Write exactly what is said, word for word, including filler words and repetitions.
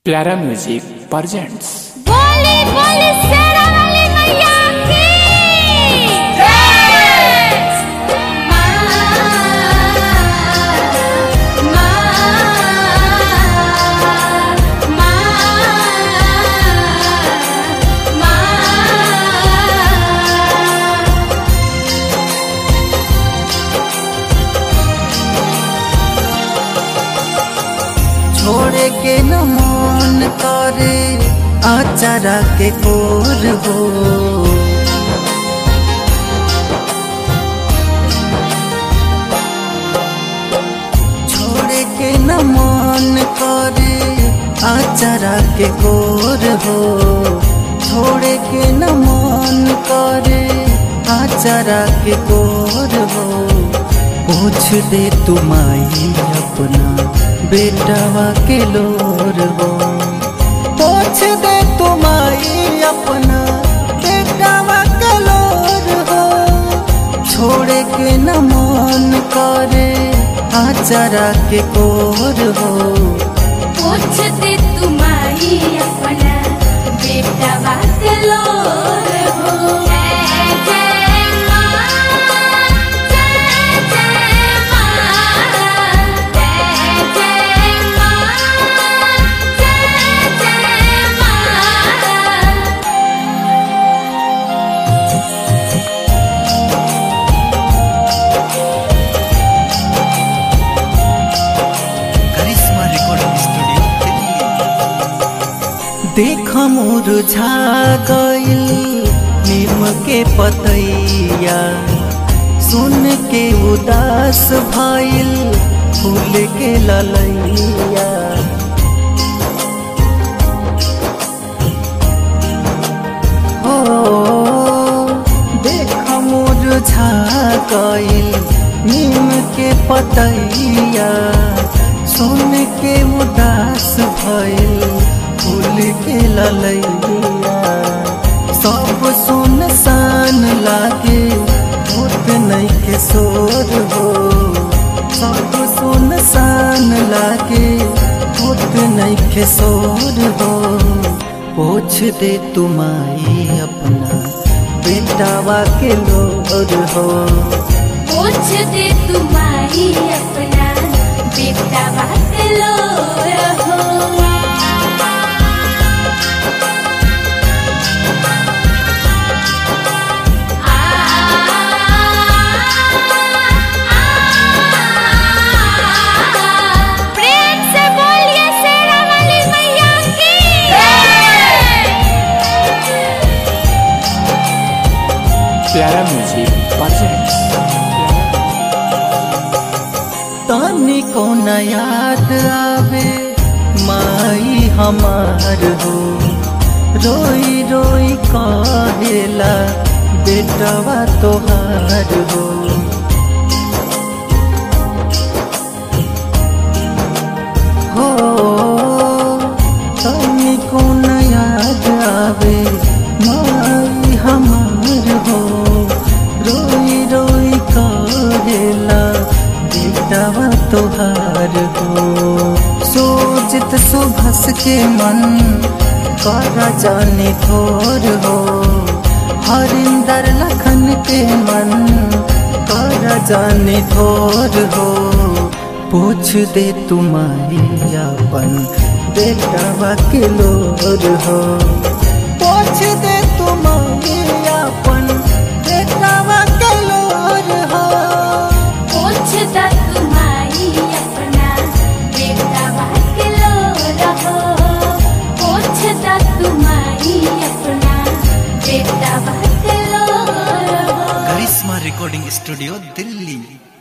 प्यारा music presents. बोली बोली शेरा वाली मैया की जय। माँ माँ माँ छोड़े के न मन करे आचारा के कोर हो। छोड़े के न मन करे आचारा के कोर हो। छोड़े के न मन करे आचारा के कोर हो। पूछ दे तुम्हारी अपना बेटावा के लोर हो। पूछ दे तुम्हारी अपना बेटावा के लोर हो। छोड़े के न मन करे आचारा के कोर हो। पूछ दे तुम्हारी अपना बेटावा के लोर हो। जय जय माँ जय जय माँ जय जय माँ जय जय माँ। करिश्मा रिकॉर्डिंग स्टूडियो देख मुरझा गइल नीम के पतैया। सुन के उदास भइल फूल के ललैया। हो देख मुरझा गइल नीम के पतैया। सुन के उदास भइल फूल के ललैया। सब सुनसान लागे होत नहीं के शोर हो। सब सुनसान लागे होत नहीं के शोर हो। पूछ दे तुम्हारी अपना बेटावा के लोर हो। पूछ दे तुम्हारी अपना बेटावा के लोर हो। आ, आ, प्रेम से बोलिए शेरा वाली मैया की जय। प्यारा म्यूजिक प्रेजेंट्स। तानी को न याद आवे माई हमार हो। रोई रोई कहेला बेटवा तोहार हो। हो तानी को न याद आवे माई हमार हो। रोई रोई कहेला बेटवा तोहार हो। सोचित सुभस के मन करा जाने थोर हो। हरिंदर लखन के मन करा जाने थोर हो। पूछ दे तुम्हारी अपन बेटवा के लोर हो। पूछ दे तुम्हारी अपन बेटवा के लोर हो। पूछ दे तुम्हारी अपना बेटावा के लोर हो। पूछ दे तुम्हारी अपना बेटावा के लोर हो। Karishma recording studio Delhi.